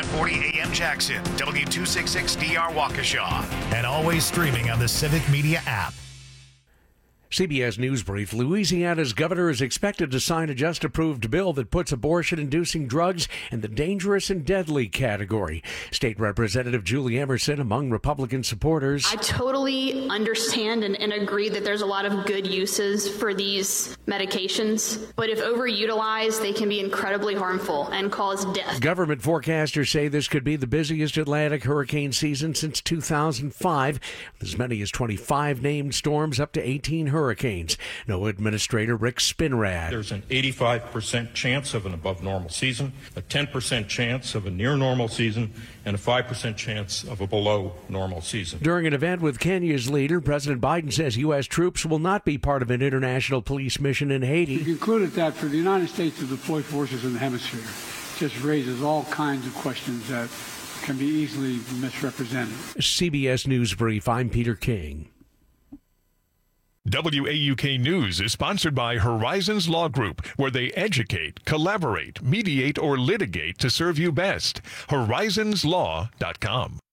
940 AM Jackson, W266DR Waukesha, and always streaming on the Civic Media app. CBS News Brief. Louisiana's governor is expected to sign a just-approved bill that puts abortion-inducing drugs in the dangerous and deadly category. State Representative Julie Emerson among Republican supporters. I totally understand and agree that there's a lot of good uses for these medications, but if overutilized, they can be incredibly harmful and cause death. Government forecasters say this could be the busiest Atlantic hurricane season since 2005, with as many as 25 named storms, up to 18 hurricanes. NOAA Administrator Rick Spinrad. There's an 85% chance of an above normal season, a 10% chance of a near normal season, and a 5% chance of a below normal season. During an event with Kenya's leader, President Biden says U.S. troops will not be part of an international police mission in Haiti. He concluded that for the United States to deploy forces in the hemisphere just raises all kinds of questions that can be easily misrepresented. CBS News Brief, I'm Peter King. WAUK News is sponsored by Horizons Law Group, where they educate, collaborate, mediate, or litigate to serve you best. Horizonslaw.com.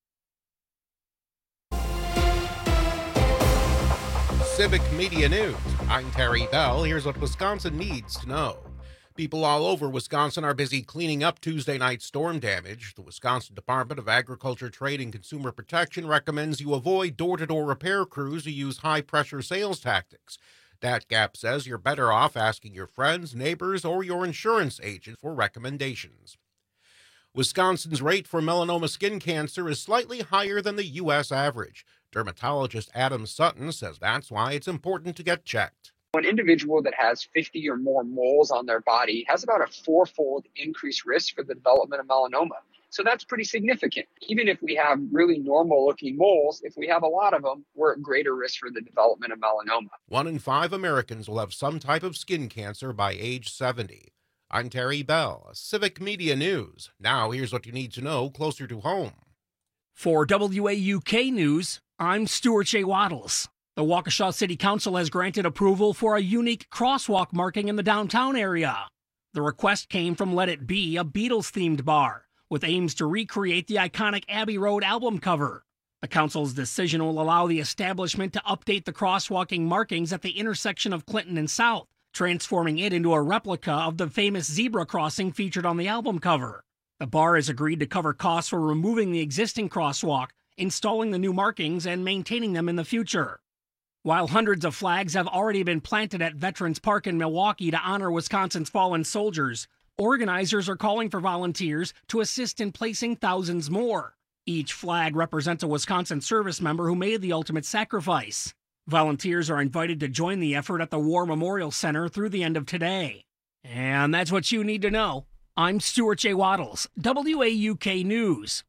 Civic Media News. I'm Terry Bell. Here's what Wisconsin needs to know. People all over Wisconsin are busy cleaning up Tuesday night's storm damage. The Wisconsin Department of Agriculture, Trade, and Consumer Protection recommends you avoid door-to-door repair crews who use high-pressure sales tactics. DATGAP says you're better off asking your friends, neighbors, or your insurance agent for recommendations. Wisconsin's rate for melanoma skin cancer is slightly higher than the U.S. average. Dermatologist Adam Sutton says that's why it's important to get checked. An individual that has 50 or more moles on their body has about a 4-fold increased risk for the development of melanoma. So that's pretty significant. Even if we have really normal looking moles, if we have a lot of them, we're at greater risk for the development of melanoma. 1 in 5 Americans will have some type of skin cancer by age 70. I'm Terry Bell, Civic Media News. Now here's what you need to know closer to home. For WAUK News, I'm Stuart J. Waddles. The Waukesha City Council has granted approval for a unique crosswalk marking in the downtown area. The request came from Let It Be, a Beatles-themed bar, with aims to recreate the iconic Abbey Road album cover. The council's decision will allow the establishment to update the crosswalking markings at the intersection of Clinton and South, transforming it into a replica of the famous zebra crossing featured on the album cover. The bar has agreed to cover costs for removing the existing crosswalk, installing the new markings, and maintaining them in the future. While hundreds of flags have already been planted at Veterans Park in Milwaukee to honor Wisconsin's fallen soldiers, organizers are calling for volunteers to assist in placing thousands more. Each flag represents a Wisconsin service member who made the ultimate sacrifice. Volunteers are invited to join the effort at the War Memorial Center through the end of today. And that's what you need to know. I'm Stuart J. Waddles, WAUK News.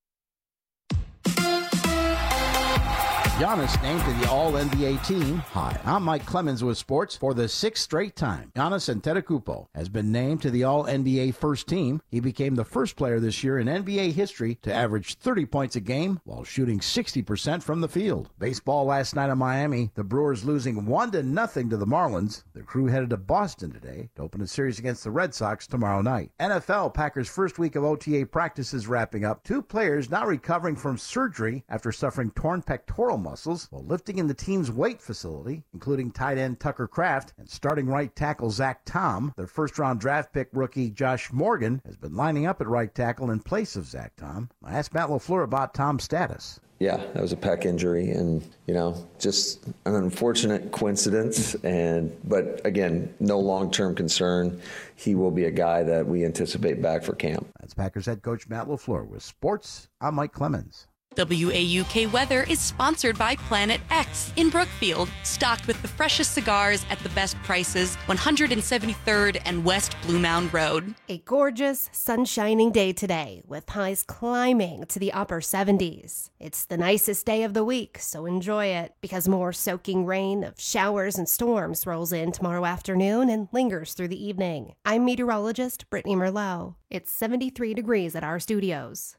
Giannis named to the All-NBA team. Hi, I'm Mike Clemens with sports. For the 6th straight time, Giannis Antetokounmpo has been named to the All-NBA first team. He became the first player this year in NBA history to average 30 points a game while shooting 60% from the field. Baseball last night in Miami, the Brewers losing 1-0 to the Marlins. The crew headed to Boston today to open a series against the Red Sox tomorrow night. NFL, Packers' first week of OTA practices wrapping up. 2 players now recovering from surgery after suffering torn pectoral muscles while lifting in the team's weight facility, including tight end Tucker Kraft and starting right tackle Zach Tom. Their first-round draft pick rookie Josh Morgan has been lining up at right tackle in place of Zach Tom. I asked Matt LaFleur about Tom's status. Yeah, that was a pec injury, and just an unfortunate coincidence. But again, no long-term concern. He will be a guy that we anticipate back for camp. That's Packers head coach Matt LaFleur. With sports, I'm Mike Clemens. WAUK Weather is sponsored by Planet X in Brookfield, stocked with the freshest cigars at the best prices, 173rd and West Blue Mound Road. A gorgeous, sun-shining day today, with highs climbing to the upper 70s. It's the nicest day of the week, so enjoy it, because more soaking rain of showers and storms rolls in tomorrow afternoon and lingers through the evening. I'm meteorologist Brittany Merlot. It's 73 degrees at our studios.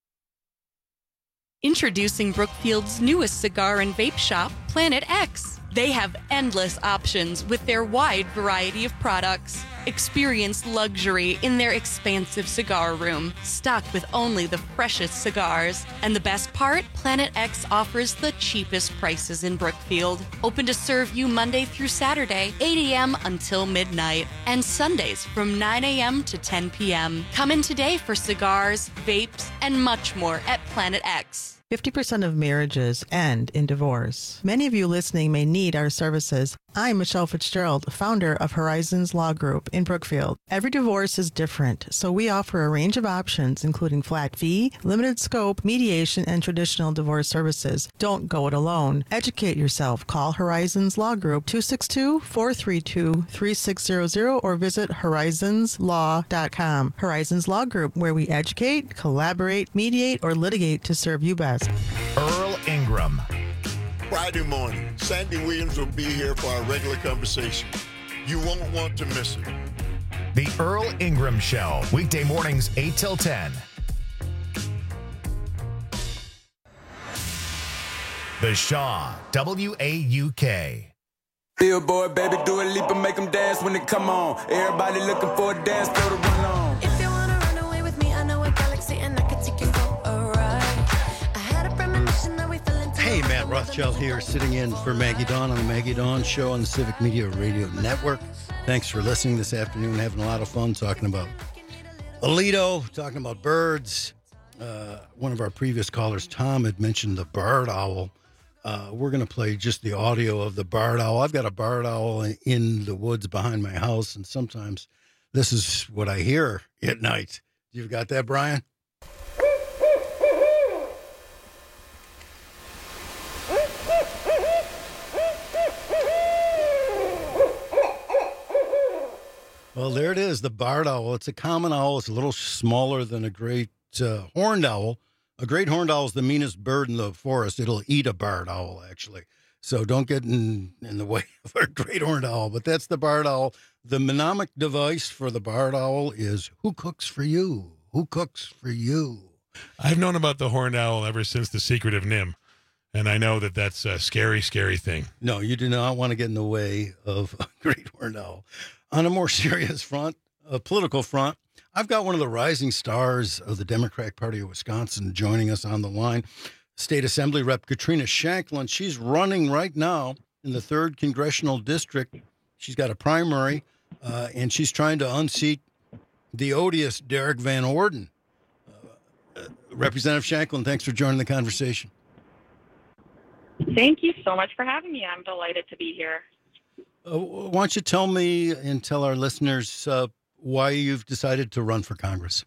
Introducing Brookfield's newest cigar and vape shop, Planet X. They have endless options with their wide variety of products. Experience luxury in their expansive cigar room, stocked with only the freshest cigars. And the best part? Planet X offers the cheapest prices in Brookfield. Open to serve you Monday through Saturday, 8 a.m. until midnight, and Sundays from 9 a.m. to 10 p.m. Come in today for cigars, vapes, and much more at Planet X. 50% of marriages end in divorce. Many of you listening may need our services. I'm Michelle Fitzgerald, founder of Horizons Law Group in Brookfield. Every divorce is different, so we offer a range of options, including flat fee, limited scope, mediation, and traditional divorce services. Don't go it alone. Educate yourself. Call Horizons Law Group 262-432-3600 or visit horizonslaw.com. Horizons Law Group, where we educate, collaborate, mediate, or litigate to serve you best. Earl Ingram. Friday morning, Sandy Williams will be here for our regular conversation. You won't want to miss it. The Earl Ingram Show, weekday mornings 8 till 10. The Shaw, WAUK. Billboard, baby, do a leap and make them dance when they come on. Everybody looking for a dance floor to run on. If you wanna run away with me, I know a galaxy and I can take you for a ride. I had a premonition that we fell into. Hey, Matt Rothschild here, sitting in for Maggie Dawn on the Maggie Dawn Show on the Civic Media Radio Network. Thanks for listening this afternoon. Having a lot of fun talking about Alito, talking about birds. One of our previous callers, Tom, had mentioned the barred owl. We're going to play just the audio of the barred owl. I've got a barred owl in the woods behind my house, and sometimes this is what I hear at night. You've got that, Brian? Well, there it is, the barred owl. It's a common owl. It's a little smaller than a great horned owl. A great horned owl is the meanest bird in the forest. It'll eat a barred owl, actually. So don't get in the way of a great horned owl. But that's the barred owl. The mnemonic device for the barred owl is, who cooks for you? Who cooks for you? I've known about the horned owl ever since The Secret of Nim. And I know that that's a scary, scary thing. No, you do not want to get in the way of a great horned owl. On a more serious front, a political front, I've got one of the rising stars of the Democratic Party of Wisconsin joining us on the line, State Assembly Rep Katrina Shanklin. She's running right now in the 3rd Congressional District. She's got a primary, and she's trying to unseat the odious Derek Van Orden. Representative Shanklin, thanks for joining the conversation. Thank you so much for having me. I'm delighted to be here. Why don't you tell me and tell our listeners why you've decided to run for Congress?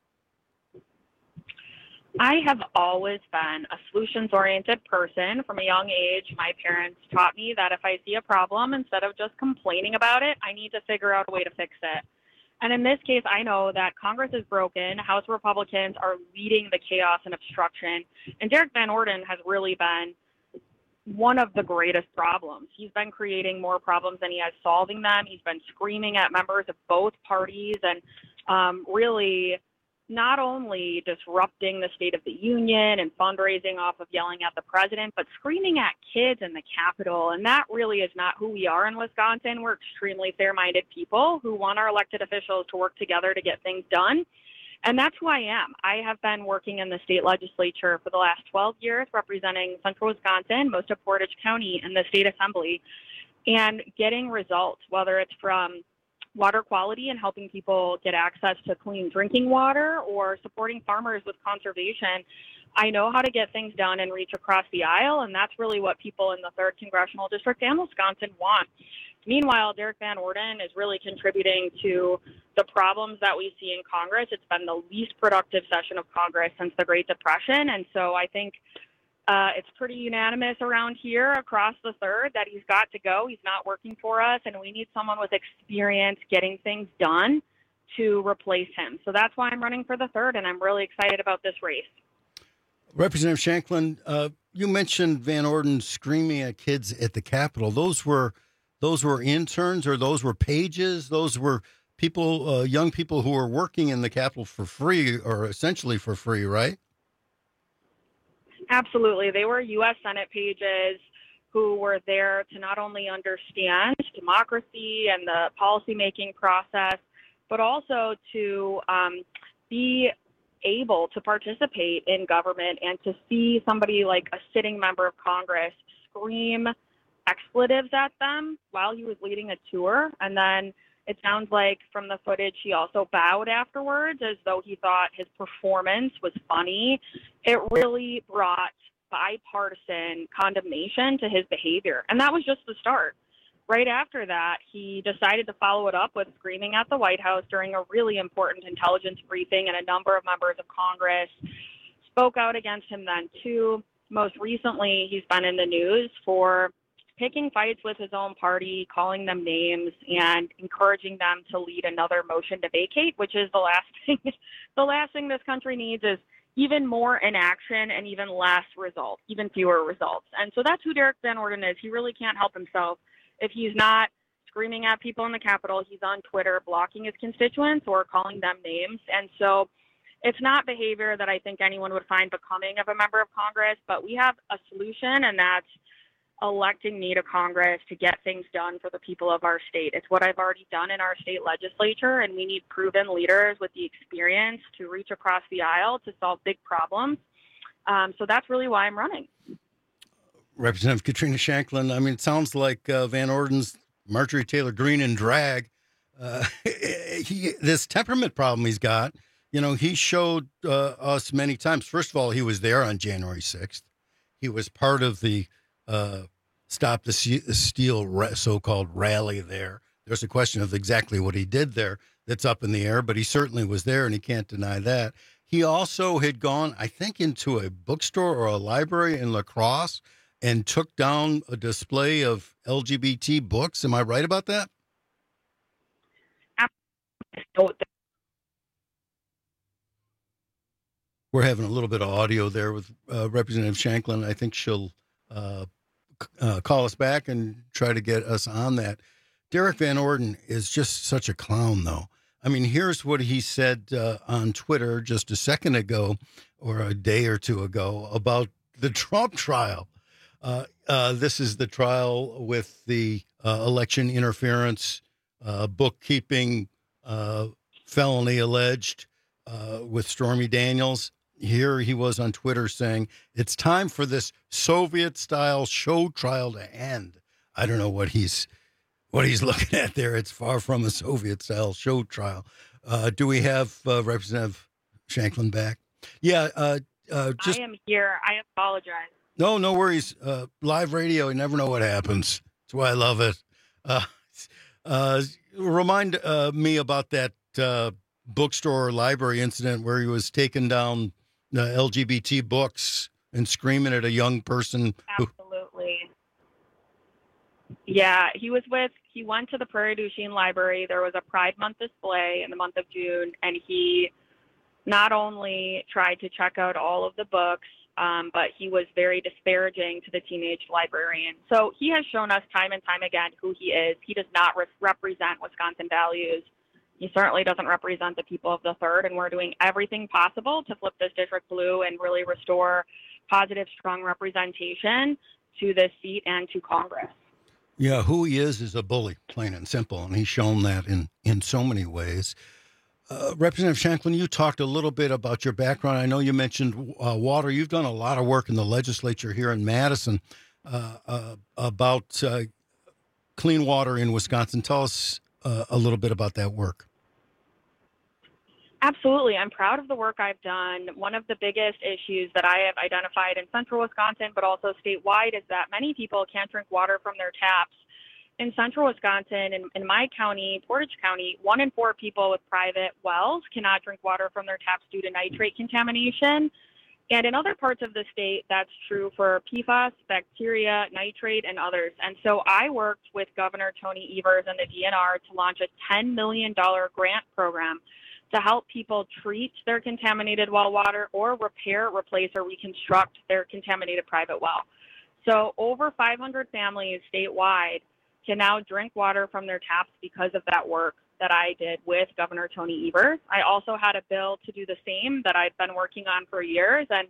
I have always been a solutions-oriented person from a young age. My parents taught me that if I see a problem, instead of just complaining about it, I need to figure out a way to fix it. And in this case, I know that Congress is broken. House Republicans are leading the chaos and obstruction. And Derek Van Orden has really been one of the greatest problems. He's been creating more problems than he has solving them. He's been screaming at members of both parties and really not only disrupting the State of the Union and fundraising off of yelling at the president, but screaming at kids in the Capitol. And that really is not who we are in Wisconsin. We're extremely fair-minded people who want our elected officials to work together to get things done. And that's who I am. I have been working in the state legislature for the last 12 years, representing central Wisconsin, most of Portage County, in the state assembly, and getting results, whether it's from water quality and helping people get access to clean drinking water or supporting farmers with conservation. I know how to get things done and reach across the aisle, and that's really what people in the 3rd Congressional District and Wisconsin want. Meanwhile, Derek Van Orden is really contributing to the problems that we see in Congress. It's been the least productive session of Congress since the Great Depression, and so I think it's pretty unanimous around here across the 3rd that he's got to go. He's not working for us, and we need someone with experience getting things done to replace him. So that's why I'm running for the 3rd, and I'm really excited about this race. Representative Shanklin, you mentioned Van Orden screaming at kids at the Capitol. Those were interns, or those were pages? Those were people, young people who were working in the Capitol for free, or essentially for free, right? Absolutely. They were U.S. Senate pages who were there to not only understand democracy and the policymaking process, but also to be able to participate in government and to see somebody like a sitting member of Congress scream expletives at them while he was leading a tour. And then it sounds like from the footage, he also bowed afterwards as though he thought his performance was funny. It really brought bipartisan condemnation to his behavior. And that was just the start. Right after that, he decided to follow it up with screaming at the White House during a really important intelligence briefing, and a number of members of Congress spoke out against him then too. Most recently, he's been in the news for picking fights with his own party, calling them names, and encouraging them to lead another motion to vacate, which is the last thing this country needs is even more inaction and even less results, even fewer results. And so that's who Derek Van Orden is. He really can't help himself. If he's not screaming at people in the Capitol, he's on Twitter blocking his constituents or calling them names. And so it's not behavior that I think anyone would find becoming of a member of Congress, but we have a solution, and that's electing me to Congress to get things done for the people of our state. It's what I've already done in our state legislature, and we need proven leaders with the experience to reach across the aisle to solve big problems. So that's really why I'm running. Representative Katrina Shanklin, I mean, it sounds like Van Orden's Marjorie Taylor Greene in drag. This temperament problem he's got, you know, he showed us many times. First of all, he was there on January 6th. He was part of the Stop the Steal so-called rally there. There's a question of exactly what he did there that's up in the air, but he certainly was there, and he can't deny that. He also had gone, I think, into a bookstore or a library in La Crosse and took down a display of LGBT books. Am I right about that? We're having a little bit of audio there with Representative Shanklin. I think she'll call us back and try to get us on that. Derek Van Orden is just such a clown, though. I mean, here's what he said on Twitter just a second ago or a day or two ago about the Trump trial. This is the trial with the election interference, bookkeeping felony alleged with Stormy Daniels. Here he was on Twitter saying, it's time for this Soviet-style show trial to end. I don't know what he's looking at there. It's far from a Soviet-style show trial. Do we have Representative Shanklin back? Yeah. I am here. I apologize. No worries. Live radio, you never know what happens. That's why I love it. Remind me about that bookstore or library incident where he was taking down LGBT books and screaming at a young person. Absolutely. Yeah, he went to the Prairie du Chien Library. There was a Pride Month display in the month of June, and he not only tried to check out all of the books, but he was very disparaging to the teenage librarian. So he has shown us time and time again who he is. He does not represent Wisconsin values. He certainly doesn't represent the people of the third, and we're doing everything possible to flip this district blue and really restore positive, strong representation to this seat and to Congress. Yeah, who he is a bully, plain and simple, and he's shown that in so many ways. Representative Shanklin, you talked a little bit about your background. I know you mentioned water. You've done a lot of work in the legislature here in Madison about clean water in Wisconsin. Tell us a little bit about that work. Absolutely. I'm proud of the work I've done. One of the biggest issues that I have identified in central Wisconsin, but also statewide, is that many people can't drink water from their taps. In central Wisconsin, in my county, Portage County, 1 in 4 people with private wells cannot drink water from their taps due to nitrate contamination. And in other parts of the state, that's true for PFAS, bacteria, nitrate, and others. And so I worked with Governor Tony Evers and the DNR to launch a $10 million grant program to help people treat their contaminated well water or repair, replace, or reconstruct their contaminated private well. So over 500 families statewide can now drink water from their taps because of that work that I did with Governor Tony Evers. I also had a bill to do the same that I've been working on for years, and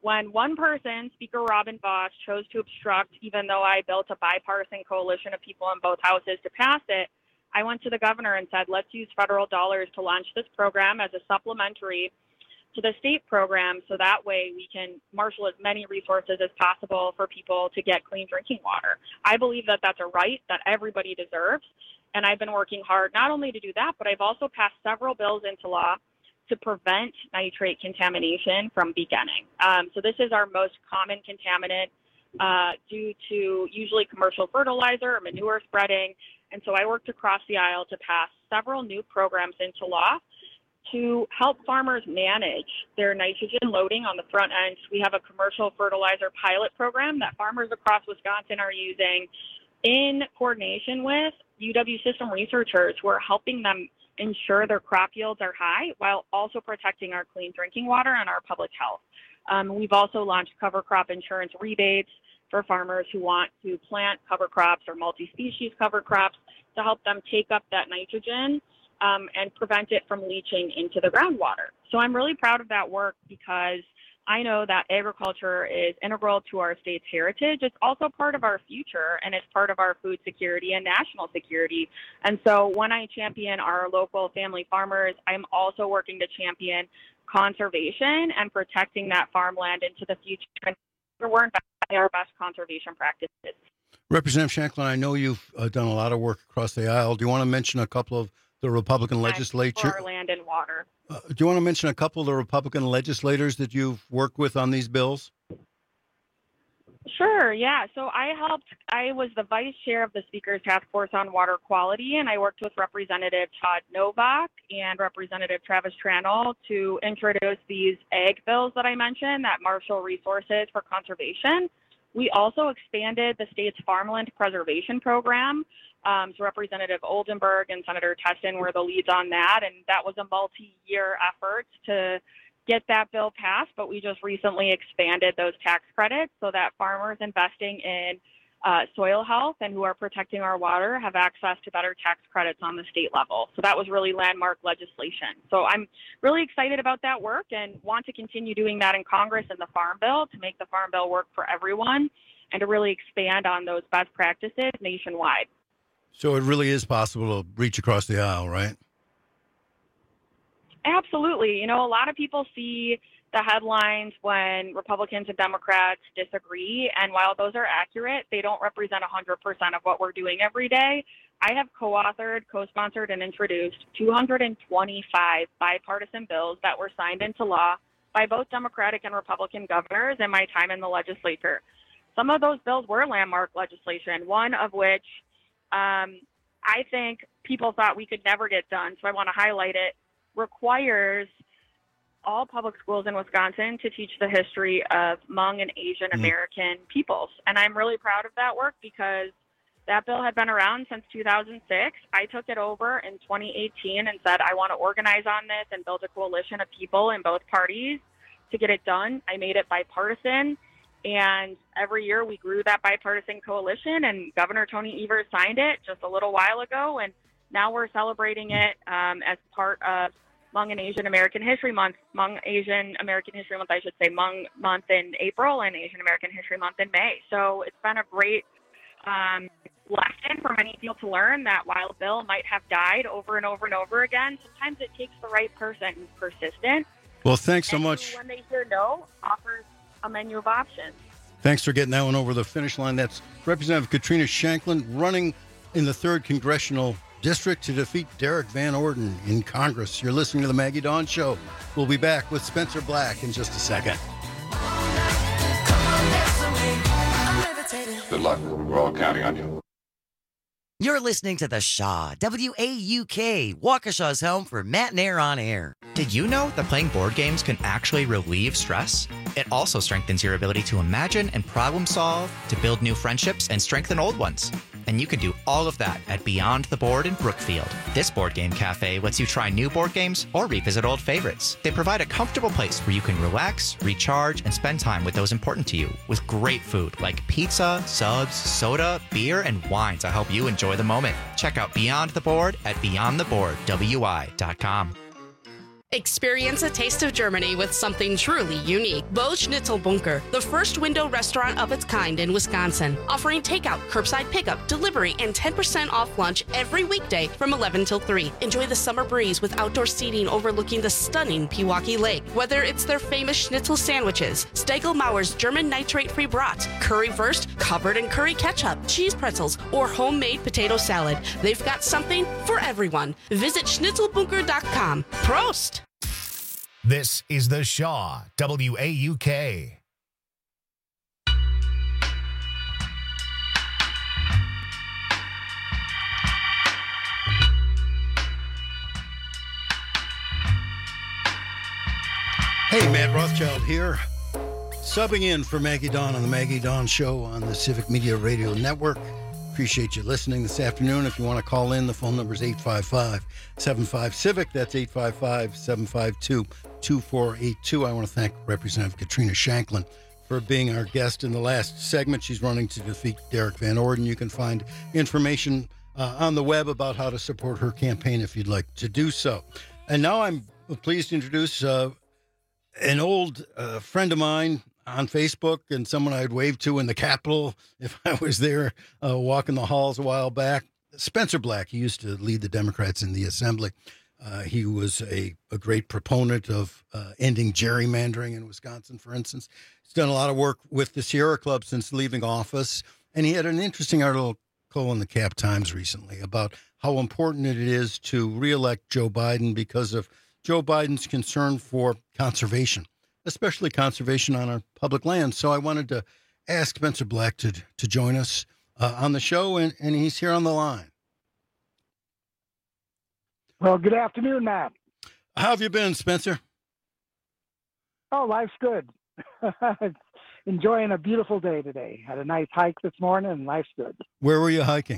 when one person, Speaker Robin Vos, chose to obstruct, even though I built a bipartisan coalition of people in both houses to pass it, I went to the governor and said, let's use federal dollars to launch this program as a supplementary to the state program, so that way we can marshal as many resources as possible for people to get clean drinking water. I believe that that's a right that everybody deserves, and I've been working hard not only to do that, but I've also passed several bills into law to prevent nitrate contamination from beginning. So this is our most common contaminant due to usually commercial fertilizer or manure spreading, and so I worked across the aisle to pass several new programs into law to help farmers manage their nitrogen loading on the front end. We have a commercial fertilizer pilot program that farmers across Wisconsin are using in coordination with UW system researchers who are helping them ensure their crop yields are high while also protecting our clean drinking water and our public health. We've also launched cover crop insurance rebates for farmers who want to plant cover crops or multi-species cover crops to help them take up that nitrogen and prevent it from leaching into the groundwater. So I'm really proud of that work because I know that agriculture is integral to our state's heritage. It's also part of our future, and it's part of our food security and national security. And so when I champion our local family farmers, I'm also working to champion conservation and protecting that farmland into the future. And we're investing in our best conservation practices. Representative Shanklin, I know you've done a lot of work across the aisle. Do you want to mention a couple of the Republican legislature? For our land and water. Do you want to mention a couple of the Republican legislators that you've worked with on these bills? Sure, yeah. So I was the vice chair of the Speaker's Task Force on Water Quality, and I worked with Representative Todd Novak and Representative Travis Tranel to introduce these ag bills that I mentioned that marshal resources for conservation. We also expanded the state's farmland preservation program. So Representative Oldenburg and Senator Testin were the leads on that, and that was a multi-year effort to get that bill passed, but we just recently expanded those tax credits so that farmers investing in soil health and who are protecting our water have access to better tax credits on the state level. So that was really landmark legislation. So I'm really excited about that work and want to continue doing that in Congress and the Farm Bill to make the Farm Bill work for everyone and to really expand on those best practices nationwide. So it really is possible to reach across the aisle, right? Absolutely. You know, a lot of people see the headlines when Republicans and Democrats disagree, and while those are accurate, they don't represent 100% of what we're doing every day. I have co-authored, co-sponsored, and introduced 225 bipartisan bills that were signed into law by both Democratic and Republican governors in my time in the legislature. Some of those bills were landmark legislation, one of which I think people thought we could never get done, so I want to highlight it, requires all public schools in Wisconsin to teach the history of Hmong and Asian American peoples. And I'm really proud of that work because that bill had been around since 2006. I took it over in 2018 and said, I want to organize on this and build a coalition of people in both parties to get it done. I made it bipartisan. And every year we grew that bipartisan coalition, and Governor Tony Evers signed it just a little while ago. And now we're celebrating it as part of Hmong and Asian American History Month, Hmong Asian American History Month, I should say, Hmong Month in April and Asian American History Month in May. So it's been a great lesson for many people to learn that while a bill might have died over and over and over again, sometimes it takes the right person who's persistent. Well, thanks so much. When they hear no, offers a menu of options. Thanks for getting that one over the finish line. That's Representative Katrina Shanklin running in the 3rd Congressional District to defeat Derek Van Orden in Congress. You're listening to The Maggie Dawn Show. We'll be back with Spencer Black in just a second. Good luck. We're all counting on you. You're listening to The Shaw, WAUK, Waukesha's home for Matt and Air on Air. Did you know that playing board games can actually relieve stress? It also strengthens your ability to imagine and problem solve, to build new friendships and strengthen old ones. And you can do all of that at Beyond the Board in Brookfield. This board game cafe lets you try new board games or revisit old favorites. They provide a comfortable place where you can relax, recharge, and spend time with those important to you with great food like pizza, subs, soda, beer, and wine to help you enjoy the moment. Check out Beyond the Board at beyondtheboardwi.com. Experience a taste of Germany with something truly unique. Bo Schnitzelbunker, the first window restaurant of its kind in Wisconsin, offering takeout, curbside pickup, delivery, and 10% off lunch every weekday from 11 till 3. Enjoy the summer breeze with outdoor seating overlooking the stunning Pewaukee Lake. Whether it's their famous schnitzel sandwiches, Steigl-Mauer's German nitrate-free brats, currywurst covered in curry ketchup, cheese pretzels, or homemade potato salad, they've got something for everyone. Visit schnitzelbunker.com. Prost! This is The Shaw, WAUK. Hey, Matt Rothschild here, subbing in for Maggie Dawn on the Maggie Dawn Show on the Civic Media Radio Network. Appreciate you listening this afternoon. If you want to call in, the phone number is 855-75-CIVIC. That's 855-752-2482. I want to thank Representative Katrina Shanklin for being our guest in the last segment. She's running to defeat Derek Van Orden. You can find information on the web about how to support her campaign if you'd like to do so. And now I'm pleased to introduce an old friend of mine on Facebook and someone I'd waved to in the Capitol if I was there walking the halls a while back. Spencer Black, he used to lead the Democrats in the Assembly. He was a great proponent of ending gerrymandering in Wisconsin, for instance. He's done a lot of work with the Sierra Club since leaving office. And he had an interesting article in the Cap Times recently about how important it is to reelect Joe Biden because of Joe Biden's concern for conservation, especially conservation on our public lands. So I wanted to ask Spencer Black to join us on the show, and he's here on the line. Well, good afternoon, Matt. How have you been, Spencer? Oh, life's good. Enjoying a beautiful day today. Had a nice hike this morning, and life's good. Where were you hiking?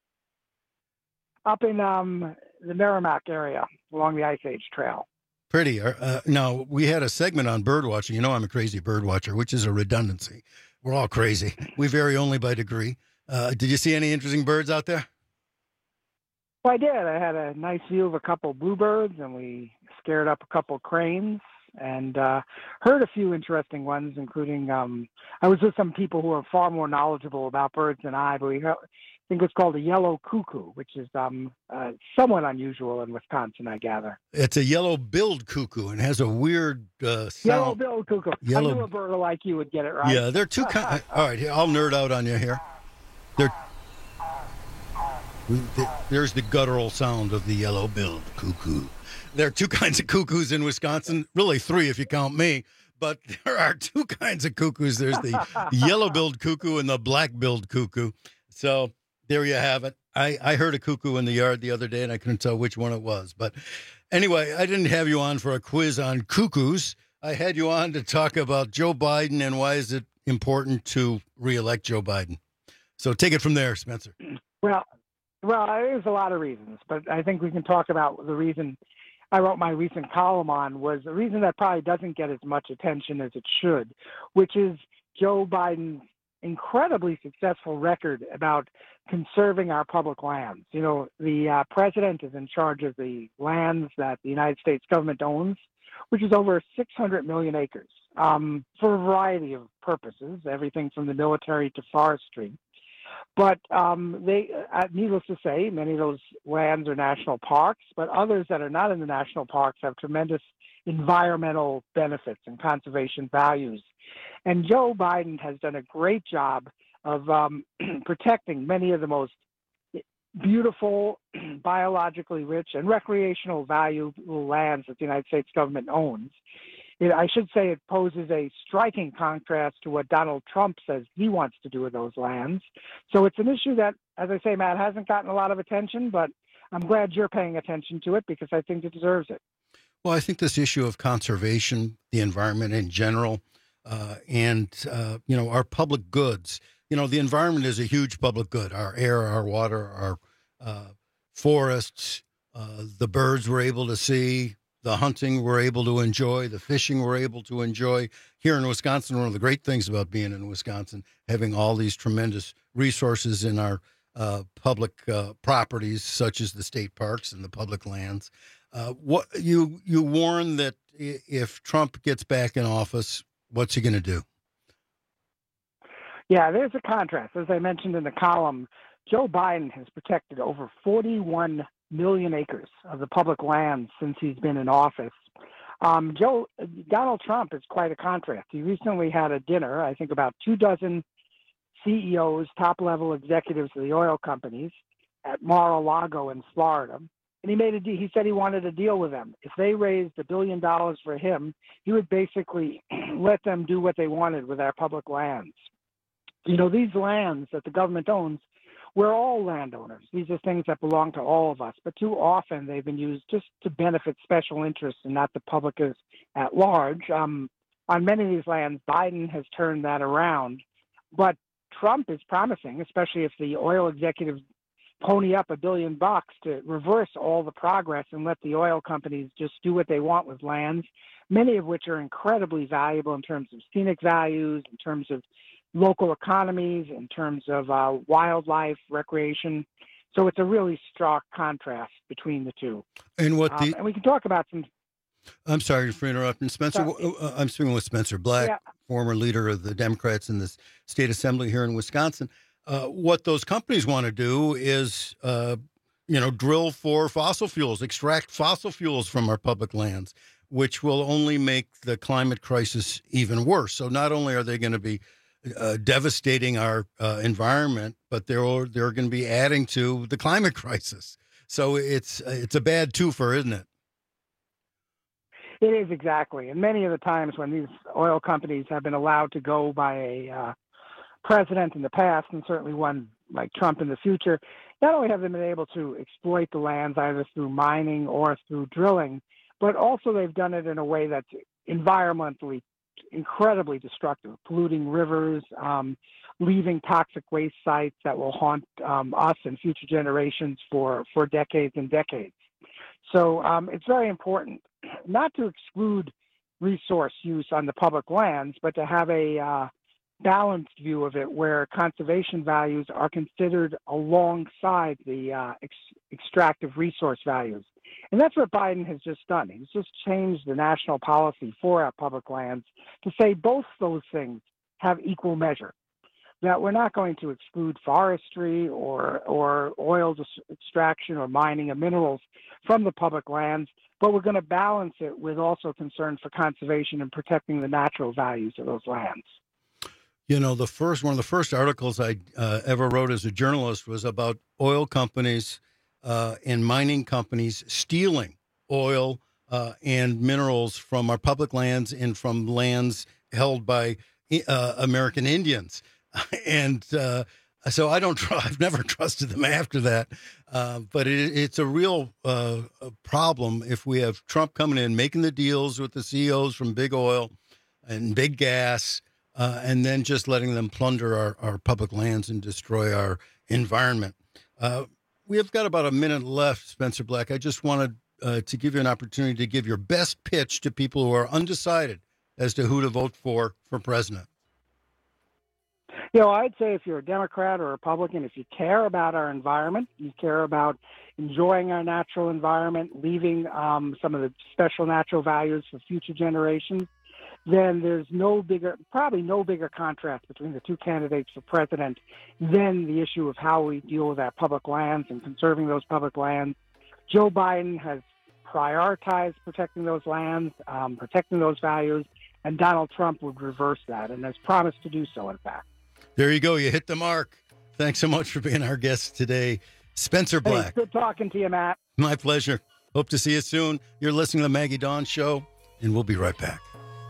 Up in the Merrimack area along the Ice Age Trail. Pretty. Now, we had a segment on bird watching. You know I'm a crazy bird watcher, which is a redundancy. We're all crazy. We vary only by degree. Did you see any interesting birds out there? Well, I did. I had a nice view of a couple bluebirds, and we scared up a couple cranes, and heard a few interesting ones, including I was with some people who are far more knowledgeable about birds than I, but I think it's called a yellow cuckoo, which is somewhat unusual in Wisconsin, I gather. It's a yellow-billed cuckoo and has a weird sound. Yellow-billed cuckoo. I knew a bird like you would get it right. Yeah, they're two kinds. All right, here, I'll nerd out on you here. There's the guttural sound of the yellow-billed cuckoo. There are two kinds of cuckoos in Wisconsin, really three if you count me. But there are two kinds of cuckoos. There's the yellow-billed cuckoo and the black-billed cuckoo. So there you have it. I heard a cuckoo in the yard the other day, and I couldn't tell which one it was. But anyway, I didn't have you on for a quiz on cuckoos. I had you on to talk about Joe Biden and why is it important to reelect Joe Biden. So take it from there, Spencer. Well, there's a lot of reasons, but I think we can talk about the reason I wrote my recent column on was the reason that probably doesn't get as much attention as it should, which is Joe Biden's incredibly successful record about conserving our public lands. You know, the president is in charge of the lands that the United States government owns, which is over 600 million acres, for a variety of purposes, everything from the military to forestry. But needless to say, many of those lands are national parks, but others that are not in the national parks have tremendous environmental benefits and conservation values. And Joe Biden has done a great job of protecting many of the most beautiful, biologically rich, and recreational valuable lands that the United States government owns. I should say it poses a striking contrast to what Donald Trump says he wants to do with those lands. So it's an issue that, as I say, Matt, hasn't gotten a lot of attention, but I'm glad you're paying attention to it because I think it deserves it. Well, I think this issue of conservation, the environment in general, and our public goods. You know, the environment is a huge public good. Our air, our water, our forests, the birds we're able to see, the hunting we're able to enjoy, the fishing we're able to enjoy. Here in Wisconsin, one of the great things about being in Wisconsin, having all these tremendous resources in our public properties, such as the state parks and the public lands. What you warn that if Trump gets back in office, what's he going to do? Yeah, there's a contrast. As I mentioned in the column, Joe Biden has protected over 41 million acres of the public land since he's been in office. Donald Trump is quite a contrast. He recently had a dinner, I think about 24 CEOs, top-level executives of the oil companies at Mar-a-Lago in Florida. And he made a deal. He said he wanted a deal with them. If they raised $1 billion for him, he would basically let them do what they wanted with our public lands. You know, these lands that the government owns, we're all landowners. These are things that belong to all of us. But too often they've been used just to benefit special interests and not the public at large. On many of these lands, Biden has turned that around. But Trump is promising, especially if the oil executives pony up $1 billion to reverse all the progress and let the oil companies just do what they want with lands, many of which are incredibly valuable in terms of scenic values, in terms of local economies, in terms of wildlife, recreation. So it's a really stark contrast between the two. And and we can talk about some. I'm sorry for interrupting, Spencer. I'm speaking with Spencer Black, former leader of the Democrats in the state assembly here in Wisconsin. What those companies want to do is, drill for fossil fuels, extract fossil fuels from our public lands, which will only make the climate crisis even worse. So not only are they going to be devastating our environment, but they're going to be adding to the climate crisis. So it's a bad twofer, isn't it? It is, exactly. And many of the times when these oil companies have been allowed to go by a president in the past, and certainly one like Trump in the future, not only have they been able to exploit the lands either through mining or through drilling, but also they've done it in a way that's environmentally incredibly destructive, polluting rivers, leaving toxic waste sites that will haunt us and future generations for decades and decades. So it's very important not to exclude resource use on the public lands, but to have a balanced view of it where conservation values are considered alongside the extractive resource values. And that's what Biden has just done. He's just changed the national policy for our public lands to say both those things have equal measure, that we're not going to exclude forestry or oil extraction or mining of minerals from the public lands, but we're going to balance it with also concern for conservation and protecting the natural values of those lands. You know, one of the first articles I ever wrote as a journalist was about oil companies and mining companies stealing oil and minerals from our public lands and from lands held by American Indians. And so I've never trusted them after that. But it's a real problem if we have Trump coming in, making the deals with the CEOs from big oil and big gas, and then just letting them plunder our public lands and destroy our environment. We have got about a minute left, Spencer Black. I just wanted to give you an opportunity to give your best pitch to people who are undecided as to who to vote for president. You know, I'd say if you're a Democrat or Republican, if you care about our environment, you care about enjoying our natural environment, leaving some of the special natural values for future generations, then there's probably no bigger contrast between the two candidates for president than the issue of how we deal with our public lands and conserving those public lands. Joe Biden has prioritized protecting those lands, protecting those values, and Donald Trump would reverse that and has promised to do so, in fact. There you go. You hit the mark. Thanks so much for being our guest today, Spencer Black. Hey, good talking to you, Matt. My pleasure. Hope to see you soon. You're listening to the Maggie Dawn Show, and we'll be right back.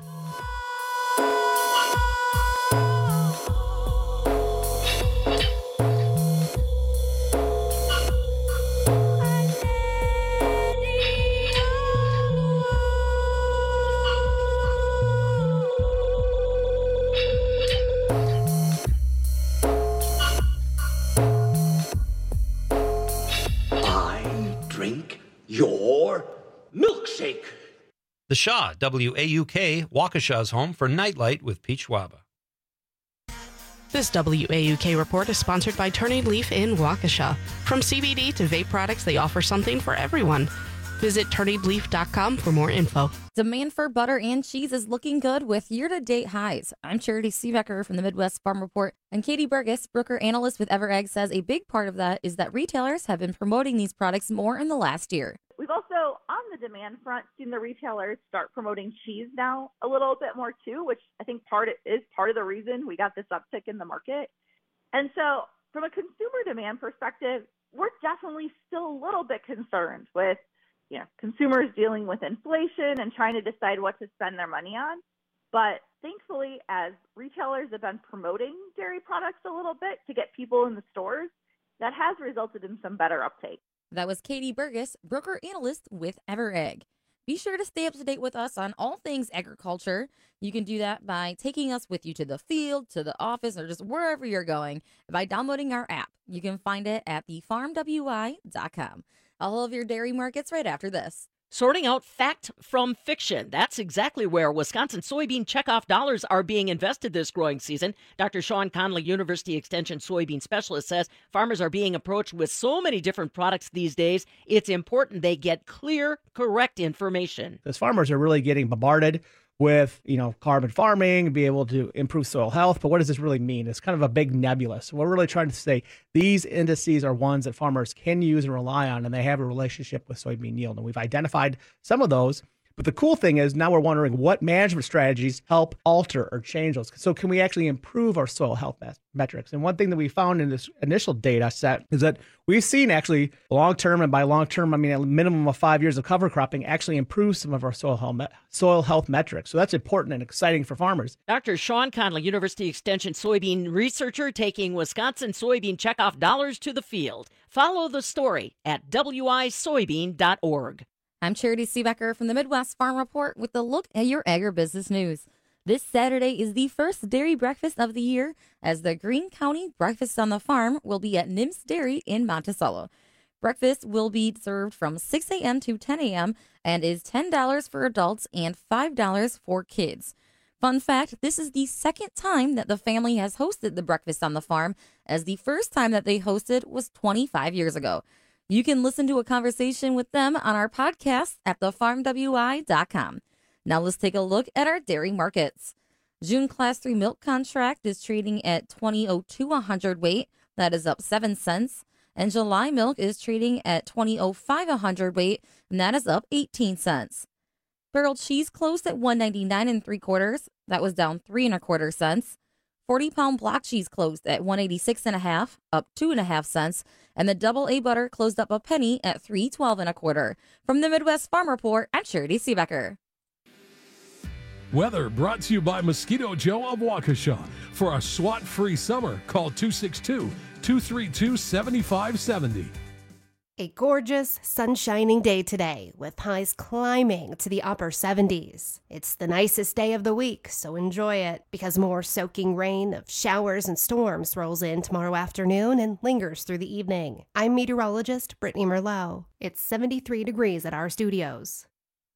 The Shaw, WAUK, Waukesha's home for Nightlight with Peach Waba. This WAUK report is sponsored by Turning Leaf in Waukesha. From CBD to vape products, they offer something for everyone. Visit turningleaf.com for more info. Demand for butter and cheese is looking good with year-to-date highs. I'm Charity Seebecker from the Midwest Farm Report, and Katie Burgess, broker analyst with EverEgg, says a big part of that is that retailers have been promoting these products more in the last year. We've also, on the demand front, seen the retailers start promoting cheese now a little bit more too, which I think is part of the reason we got this uptick in the market. And so from a consumer demand perspective, we're definitely still a little bit concerned with consumers dealing with inflation and trying to decide what to spend their money on. But thankfully, as retailers have been promoting dairy products a little bit to get people in the stores, that has resulted in some better uptake. That was Katie Burgess, broker analyst with EverEgg. Be sure to stay up to date with us on all things agriculture. You can do that by taking us with you to the field, to the office, or just wherever you're going by downloading our app. You can find it at thefarmwi.com. All of your dairy markets right after this. Sorting out fact from fiction. That's exactly where Wisconsin soybean checkoff dollars are being invested this growing season. Dr. Sean Conley, University Extension soybean specialist, says farmers are being approached with so many different products these days, it's important they get clear, correct information. Those farmers are really getting bombarded with, carbon farming, be able to improve soil health. But what does this really mean? It's kind of a big nebula. So we're really trying to say these indices are ones that farmers can use and rely on, and they have a relationship with soybean yield. And we've identified some of those. But the cool thing is now we're wondering what management strategies help alter or change those. So can we actually improve our soil health metrics? And one thing that we found in this initial data set is that we've seen actually long-term, and by long-term, I mean a minimum of 5 years of cover cropping, actually improve some of our soil health metrics. So that's important and exciting for farmers. Dr. Sean Conley, University Extension soybean researcher, taking Wisconsin soybean checkoff dollars to the field. Follow the story at wisoybean.org. I'm Charity Seebecker from the Midwest Farm Report with a look at your agribusiness news. This Saturday is the first dairy breakfast of the year, as the Greene County Breakfast on the Farm will be at Nims Dairy in Monticello. Breakfast will be served from 6 a.m. to 10 a.m. and is $10 for adults and $5 for kids. Fun fact, this is the second time that the family has hosted the Breakfast on the Farm, as the first time that they hosted was 25 years ago. You can listen to a conversation with them on our podcast at thefarmwi.com. Now let's take a look at our dairy markets. June Class 3 milk contract is trading at $20.02 a hundredweight. That is up 7 cents. And July milk is trading at $20.05 a hundredweight, and that is up 18 cents. Barrel cheese closed at $1.99 3/4. That was down 3 1/4 cents. 40-pound block cheese closed at $1.86 1/2, up 2 1/2 cents, and the double A butter closed up a penny at $3.12 1/4. From the Midwest Farm Report, I'm Charity Seebecker. Weather brought to you by Mosquito Joe of Waukesha. For a SWAT-free summer, call 262-232-7570. A gorgeous, sun-shining day today, with highs climbing to the upper 70s. It's the nicest day of the week, so enjoy it, because more soaking rain of showers and storms rolls in tomorrow afternoon and lingers through the evening. I'm meteorologist Brittany Merlot. It's 73 degrees at our studios.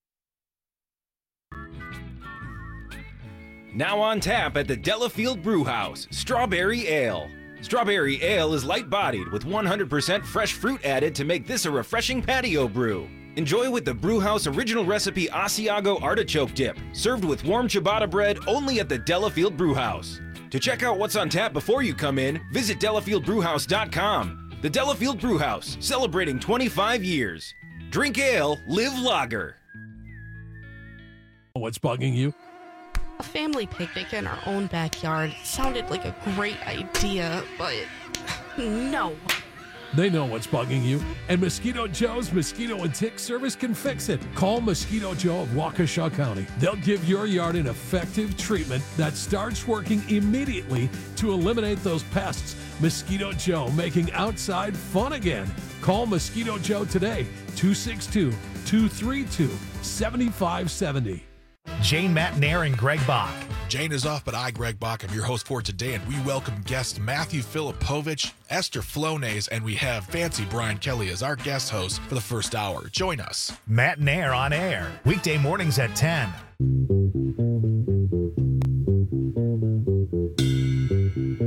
Now on tap at the Delafield Brewhouse, Strawberry Ale. Strawberry Ale is light-bodied with 100% fresh fruit added to make this a refreshing patio brew. Enjoy with the Brewhouse original recipe Asiago artichoke dip, served with warm ciabatta bread only at the Delafield Brewhouse. To check out what's on tap before you come in, visit delafieldbrewhouse.com. The Delafield Brewhouse, celebrating 25 years. Drink ale, live lager. What's bugging you? A family picnic in our own backyard sounded like a great idea, but no. They know what's bugging you, and Mosquito Joe's Mosquito and Tick Service can fix it. Call Mosquito Joe of Waukesha County. They'll give your yard an effective treatment that starts working immediately to eliminate those pests. Mosquito Joe, making outside fun again. Call Mosquito Joe today, 262-232-7570. Jane Matnair and Greg Bach. Jane is off, but I, Greg Bach, am your host for today, and we welcome guests Matthew Filipovich, Esther Flonase, and we have Fancy Brian Kelly as our guest host for the first hour. Join us. Matnair on air, weekday mornings at 10.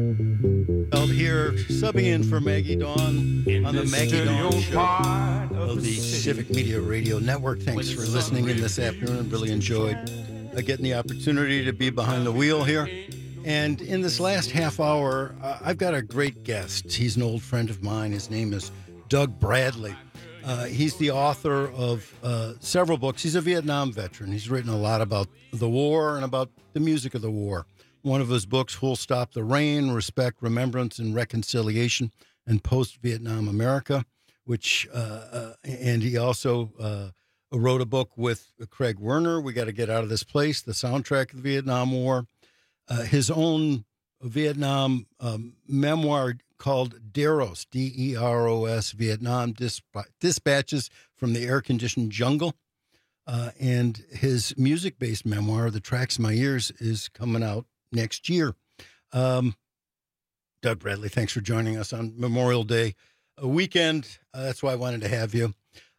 Here, subbing in for Maggie Dawn on the Maggie Dawn Show. of the Civic Media Radio Network. Thanks for listening in this afternoon. Really enjoyed getting the opportunity to be behind the wheel here. And in this last half hour, I've got a great guest. He's an old friend of mine. His name is Doug Bradley. He's the author of several books. He's a Vietnam veteran. He's written a lot about the war and about the music of the war. One of his books, Who'll Stop the Rain? Respect, Remembrance, and Reconciliation in Post-Vietnam America, which, and he also wrote a book with Craig Werner, We Got to Get Out of This Place, the soundtrack of the Vietnam War. His own Vietnam memoir called Deros, D-E-R-O-S, Vietnam Dispatches from the Air-Conditioned Jungle. And his music-based memoir, The Tracks My Ears, is coming out next year. Doug Bradley, thanks for joining us on Memorial Day weekend. That's why I wanted to have you.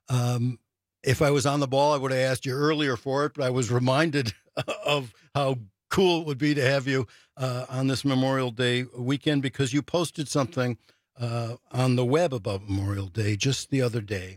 If I was on the ball, I would have asked you earlier for it, but I was reminded of how cool it would be to have you on this Memorial Day weekend because you posted something on the web about Memorial Day just the other day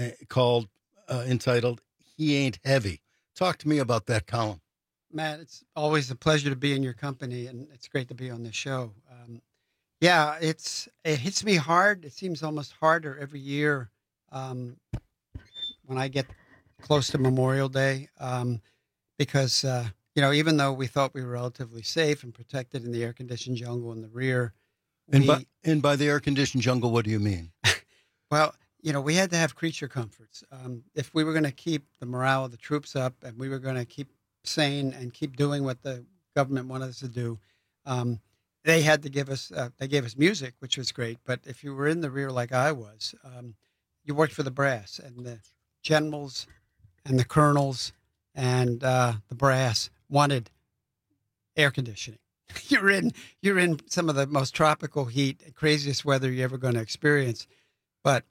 entitled, He Ain't Heavy. Talk to me about that column. Matt, it's always a pleasure to be in your company, and it's great to be on the show. Yeah, it hits me hard. It seems almost harder every year when I get close to Memorial Day because, even though we thought we were relatively safe and protected in the air-conditioned jungle in the rear. And by the air-conditioned jungle, what do you mean? Well, we had to have creature comforts. If we were going to keep the morale of the troops up and we were going to keep sane and keep doing what the government wanted us to do, they had to give us, they gave us music, which was great. But if you were in the rear like I was, you worked for the brass, and the generals and the colonels and the brass wanted air conditioning. You're in some of the most tropical heat, craziest weather you're ever going to experience. But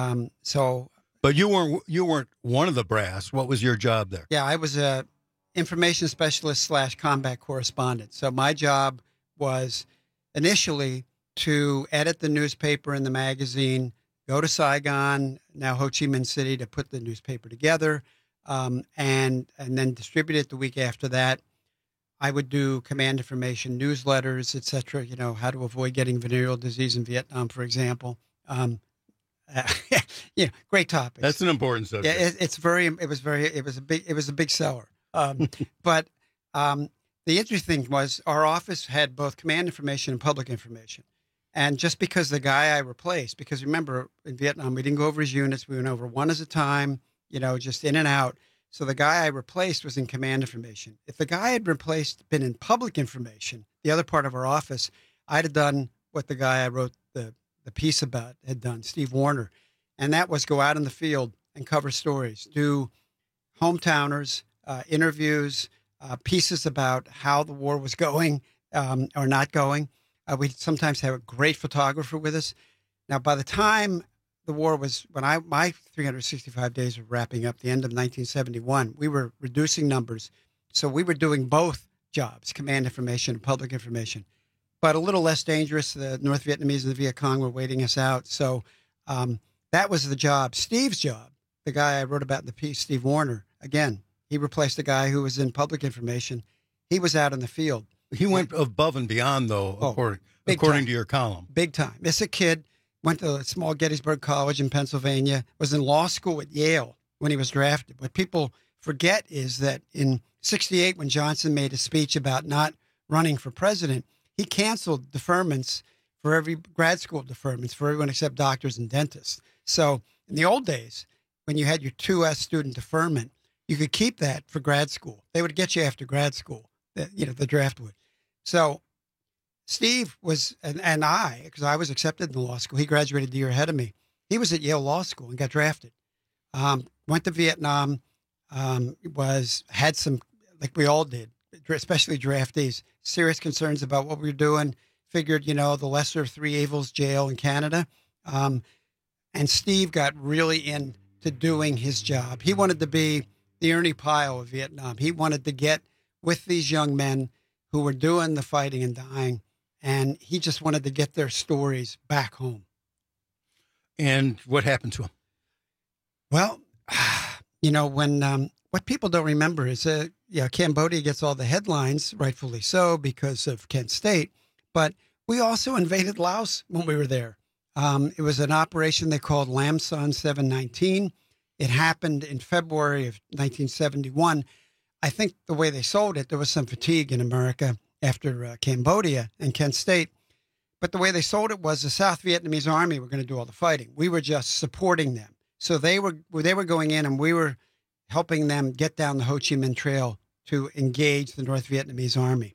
But you weren't one of the brass. What was your job there? Yeah, I was a information specialist / combat correspondent. So my job was initially to edit the newspaper and the magazine, go to Saigon, now Ho Chi Minh City, to put the newspaper together, and then distribute it the week after that. I would do command information newsletters, et cetera, how to avoid getting venereal disease in Vietnam, for example. Great topic. That's an important subject. Yeah, it was a big seller. But the interesting thing was our office had both command information and public information. And just because the guy I replaced, because remember in Vietnam, we didn't go over his units. We went over one at a time, just in and out. So the guy I replaced was in command information. If the guy had been in public information, the other part of our office, I'd have done what the guy I wrote the piece about had done, Steve Warner. And that was go out in the field and cover stories, do hometowners, interviews, pieces about how the war was going or not going. We sometimes have a great photographer with us. Now, by the time the war was, my 365 days were wrapping up, the end of 1971, we were reducing numbers. So we were doing both jobs, command information and public information, but a little less dangerous. The North Vietnamese and the Viet Cong were waiting us out. So that was the job. Steve's job, the guy I wrote about in the piece, Steve Warner, again, he replaced the guy who was in public information. He was out in the field. He went above and beyond, though, according to your column. Big time. This a kid, went to a small Gettysburg College in Pennsylvania, was in law school at Yale when he was drafted. What people forget is that in 1968, when Johnson made a speech about not running for president, he canceled deferments for every grad school deferments for everyone except doctors and dentists. So in the old days, when you had your 2S student deferment, you could keep that for grad school. They would get you after grad school, the draft would. So Steve was, and I, because I was accepted in the law school, he graduated the year ahead of me. He was at Yale Law School and got drafted. Went to Vietnam, had some, like we all did, especially draftees, serious concerns about what we were doing. Figured, the lesser of three evils, jail in Canada. And Steve got really into doing his job. He wanted to be the Ernie Pyle of Vietnam. He wanted to get with these young men who were doing the fighting and dying, and he just wanted to get their stories back home. And what happened to him? Well, when what people don't remember is Cambodia gets all the headlines, rightfully so, because of Kent State. But we also invaded Laos when we were there. It was an operation they called Lamson 719. It happened in February of 1971. I think the way they sold it, there was some fatigue in America after Cambodia and Kent State. But the way they sold it was the South Vietnamese Army were going to do all the fighting. We were just supporting them. So they were going in, and we were helping them get down the Ho Chi Minh Trail to engage the North Vietnamese Army.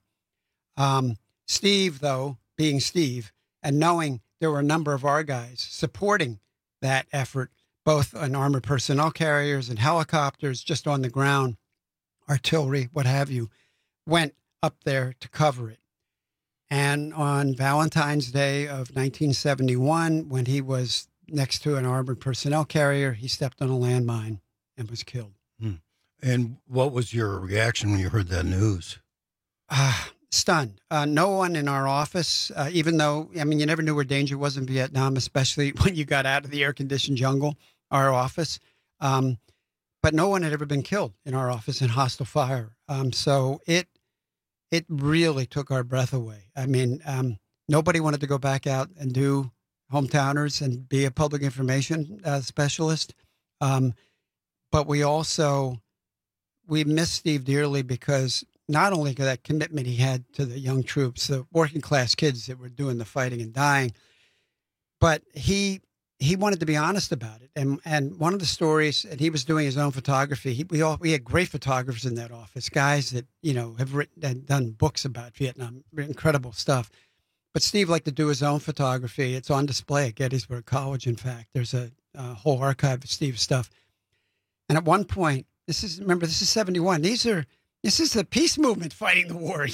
Steve, though, being Steve, and knowing there were a number of our guys supporting that effort, both on armored personnel carriers and helicopters, just on the ground, artillery, what have you, went up there to cover it. And on Valentine's Day of 1971, when he was next to an armored personnel carrier, he stepped on a landmine and was killed. And what was your reaction when you heard that news? Stunned. No one in our office, even though, you never knew where danger was in Vietnam, especially when you got out of the air-conditioned jungle, our office. But no one had ever been killed in our office in hostile fire. So it really took our breath away. Nobody wanted to go back out and do hometowners and be a public information specialist. But we missed Steve dearly because not only that commitment he had to the young troops, the working class kids that were doing the fighting and dying, but he wanted to be honest about it. And one of the stories, and he was doing his own photography. We had great photographers in that office, guys that have written and done books about Vietnam, incredible stuff. But Steve liked to do his own photography. It's on display at Gettysburg College. In fact, there's a whole archive of Steve's stuff. And at one point, this is 71. This is the peace movement fighting the war.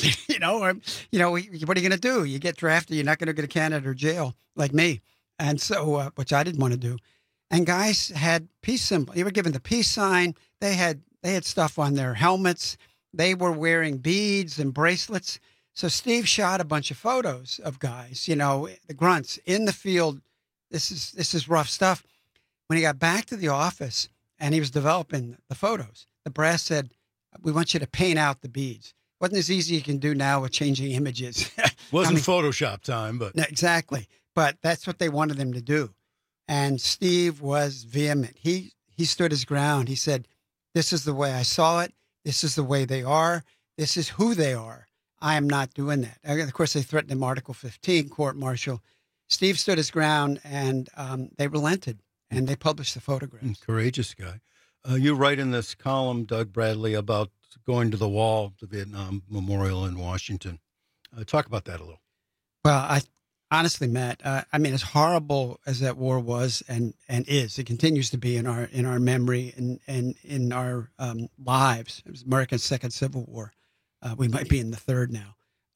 What are you going to do? You get drafted, you're not going to go to Canada or jail like me. And so, which I didn't want to do. And guys had peace symbols. They were given the peace sign. They had stuff on their helmets. They were wearing beads and bracelets. So Steve shot a bunch of photos of guys, the grunts in the field. This is rough stuff. When he got back to the office and he was developing the photos, the brass said, "We want you to paint out the beads." Wasn't as easy as you can do now with changing images. Wasn't Photoshop time, but exactly. But that's what they wanted him to do. And Steve was vehement. He stood his ground. He said, "This is the way I saw it. This is the way they are. This is who they are. I am not doing that." And of course, they threatened him Article 15, court-martial. Steve stood his ground, and they relented, and they published the photographs. Courageous guy. You write in this column, Doug Bradley, about going to the wall, the Vietnam Memorial in Washington. Talk about that a little. Well, honestly, Matt, as horrible as that war was and is, it continues to be in our memory and in our lives. It was America's second Civil War. We might be in the third now.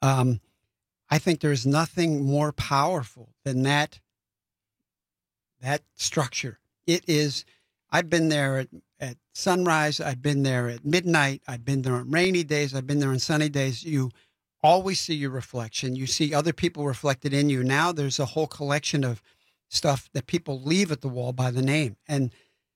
I think there is nothing more powerful than that structure. It is. I've been there at sunrise. I've been there at midnight. I've been there on rainy days. I've been there on sunny days. You always see your reflection. You see other people reflected in you. Now there's a whole collection of stuff that people leave at the wall by the name. And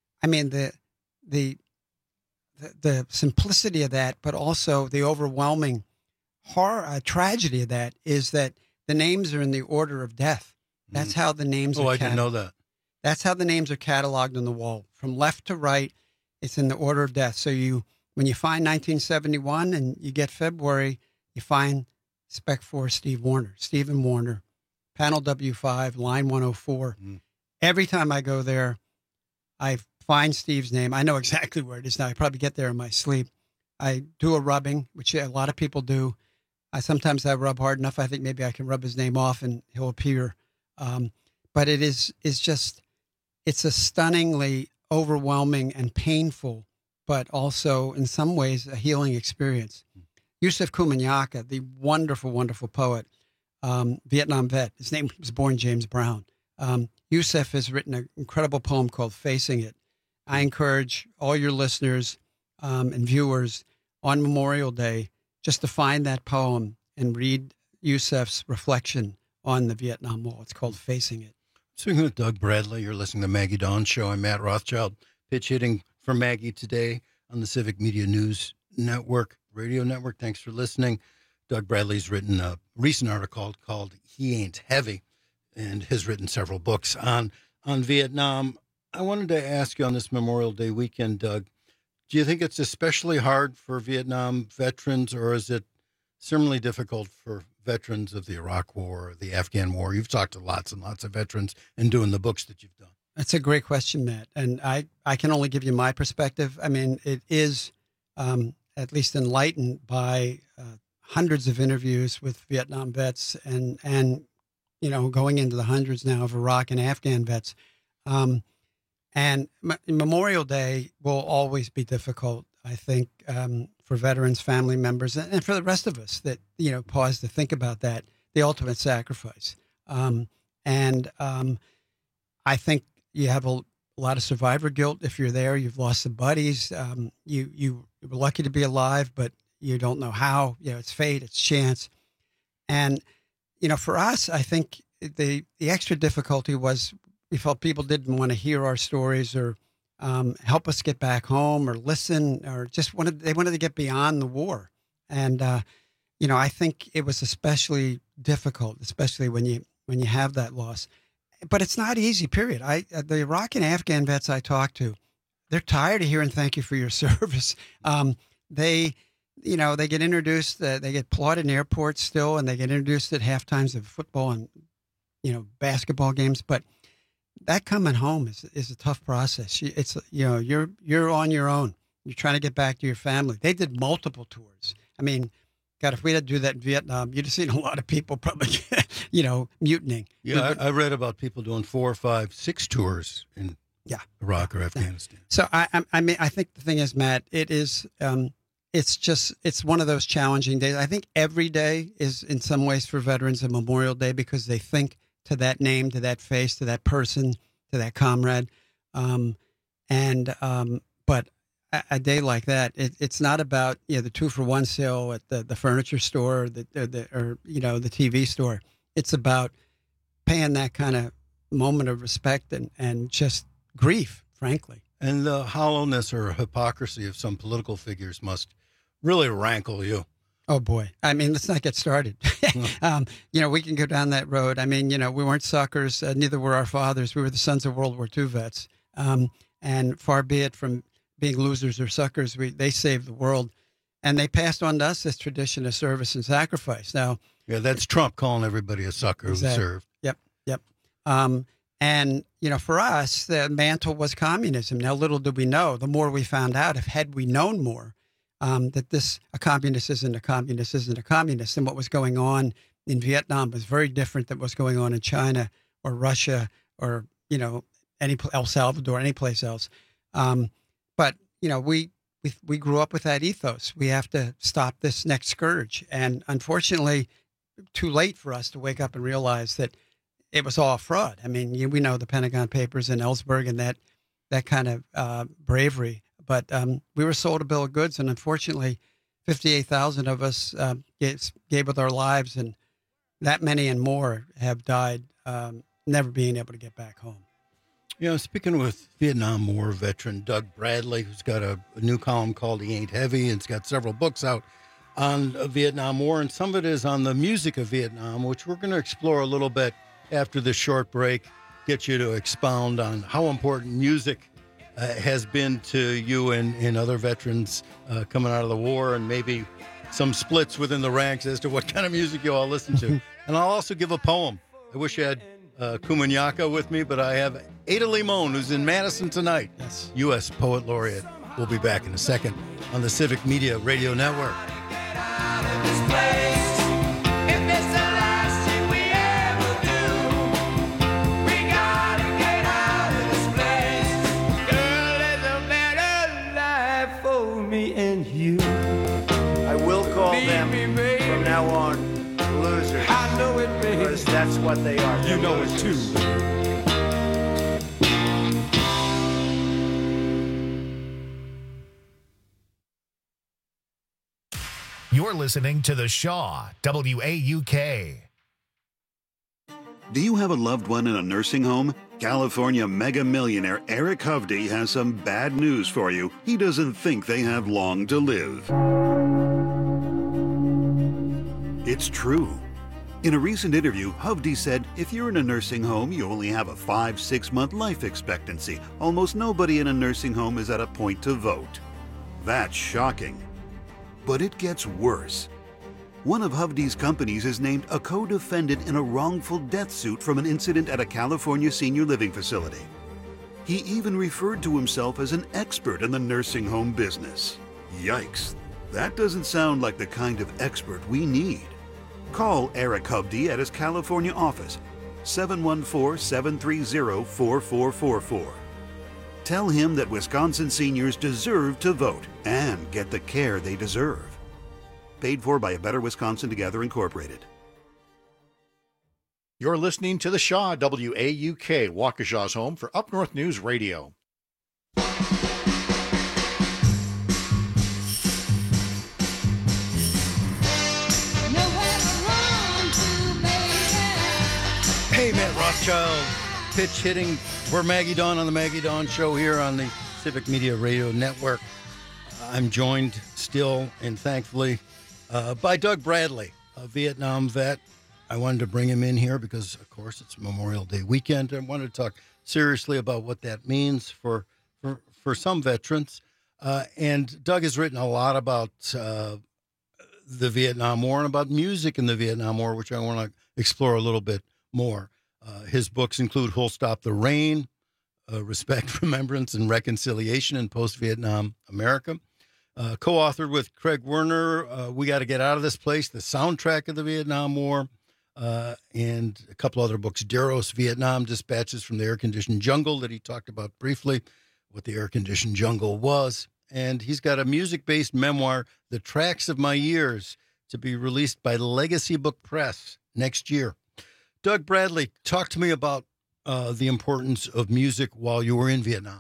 the simplicity of that, but also the overwhelming horror, tragedy of that is that the names are in the order of death. That's how the names are. I didn't know that. That's how the names are cataloged on the wall. From left to right, it's in the order of death. So when you find 1971 and you get February, you find Spec 4 Stephen Warner, Panel W5, Line 104. Every time I go there, I find Steve's name. I know exactly where it is now. I probably get there in my sleep. I do a rubbing, which a lot of people do. Sometimes I rub hard enough. I think maybe I can rub his name off and he'll appear. But it's a stunningly overwhelming and painful, but also in some ways a healing experience. Yusef Kumanyaka, the wonderful, wonderful poet, Vietnam vet. His name was born James Brown. Yusef has written an incredible poem called Facing It. I encourage all your listeners and viewers on Memorial Day just to find that poem and read Yusef's reflection on the Vietnam Wall. It's called Facing It. Speaking with Doug Bradley, you're listening to Maggie Dawn Show. I'm Matt Rothschild. pitch hitting for Maggie today on the Civic Media News Network, Radio Network. Thanks for listening. Doug Bradley's written a recent article called He Ain't Heavy and has written several books on Vietnam. I wanted to ask you on this Memorial Day weekend, Doug, do you think it's especially hard for Vietnam veterans, or is it similarly difficult for veterans of the Iraq War or the Afghan War? You've talked to lots and lots of veterans and doing the books that you've done. That's a great question, Matt. And I can only give you my perspective. I mean, it is at least enlightened by hundreds of interviews with Vietnam vets and going into the hundreds now of Iraq and Afghan vets. And Memorial Day will always be difficult, I think, for veterans, family members, and for the rest of us that, pause to think about that, the ultimate sacrifice. I think you have a lot of survivor guilt if you're there. You've lost some buddies. You were lucky to be alive, but you don't know how. It's fate, it's chance. And, for us, I think the extra difficulty was we felt people didn't want to hear our stories or help us get back home or listen, or just wanted to get beyond the war. And, I think it was especially difficult, especially when you have that loss. But it's not easy, period. The Iraq and Afghan vets I talk to, they're tired of hearing thank you for your service. They get introduced, they get applauded in airports still, and they get introduced at halftimes of football and, basketball games. But that coming home is a tough process. It's, you're on your own. You're trying to get back to your family. They did multiple tours. I mean, God, if we had to do that in Vietnam, you'd have seen a lot of people probably, mutinying. Yeah, I read about people doing 4, 5, 6 tours in Iraq or Afghanistan. So I think the thing is, Matt, it is, it's one of those challenging days. I think every day is in some ways for veterans a Memorial Day because they think to that name, to that face, to that person, to that comrade. But a day like that, it's not about the 2-for-1 sale at the furniture store or the TV store. It's about paying that kind of moment of respect and just grief, frankly. And the hollowness or hypocrisy of some political figures must really rankle you. Oh, boy. I mean, let's not get started. We can go down that road. I mean, we weren't suckers. Neither were our fathers. We were the sons of World War II vets. And far be it from being losers or suckers, they saved the world. And they passed on to us this tradition of service and sacrifice. Now, yeah, that's Trump calling everybody a sucker who served. Yep. And, for us, the mantle was communism. Now, little did we know, the more we found out, had we known more, that a communist isn't a communist isn't a communist. And what was going on in Vietnam was very different than what's going on in China or Russia or, El Salvador, any place else. But, we grew up with that ethos. We have to stop this next scourge. And unfortunately, too late for us to wake up and realize that it was all fraud. I mean, we know the Pentagon Papers and Ellsberg and that kind of bravery. But we were sold a bill of goods, and unfortunately, 58,000 of us gave with our lives, and that many and more have died, never being able to get back home. Speaking with Vietnam War veteran Doug Bradley, who's got a new column called He Ain't Heavy, and it's got several books out on the Vietnam War, and some of it is on the music of Vietnam, which we're going to explore a little bit after this short break, get you to expound on how important music has been to you and other veterans coming out of the war, and maybe some splits within the ranks as to what kind of music you all listen to. And I'll also give a poem. I wish I had Kumanyaka with me, but I have Ada Limon, who's in Madison tonight. Yes. U.S. Poet Laureate. We'll be back in a second on the Civic Media Radio Network. From now on, losers. I know it, baby. Because that's what they are. You know it too. You're listening to The Shaw, WAUK. Do you have a loved one in a nursing home? California mega millionaire Eric Hovde has some bad news for you. He doesn't think they have long to live. It's true. In a recent interview, Hovde said if you're in a nursing home, you only have a 5-6 month life expectancy. Almost nobody in a nursing home is at a point to vote. That's shocking. But it gets worse. One of Hovde's companies is named a co-defendant in a wrongful death suit from an incident at a California senior living facility. He even referred to himself as an expert in the nursing home business. Yikes. That doesn't sound like the kind of expert we need. Call Eric Hovde at his California office, 714-730-4444. Tell him that Wisconsin seniors deserve to vote and get the care they deserve. Paid for by A Better Wisconsin Together, Incorporated. You're listening to the Shaw, WAUK, Waukesha's home for Up North News Radio. Hey, Matt Rothschild, pitch hitting for Maggie Dawn on the Maggie Dawn Show here on the Civic Media Radio Network. I'm joined still and thankfully by Doug Bradley, a Vietnam vet. I wanted to bring him in here because, of course, it's Memorial Day weekend. I wanted to talk seriously about what that means for some veterans. And Doug has written a lot about the Vietnam War and about music in the Vietnam War, which I want to explore a little bit more. His books include Who'll Stop the Rain, Respect, Remembrance, and Reconciliation in Post-Vietnam America. Co-authored with Craig Werner, We Got to Get Out of This Place, the soundtrack of the Vietnam War, and a couple other books, Deros, Vietnam Dispatches from the Air-Conditioned Jungle, that he talked about briefly, what the air-conditioned jungle was. And he's got a music-based memoir, The Tracks of My Years, to be released by Legacy Book Press next year. Doug Bradley, talk to me about the importance of music while you were in Vietnam.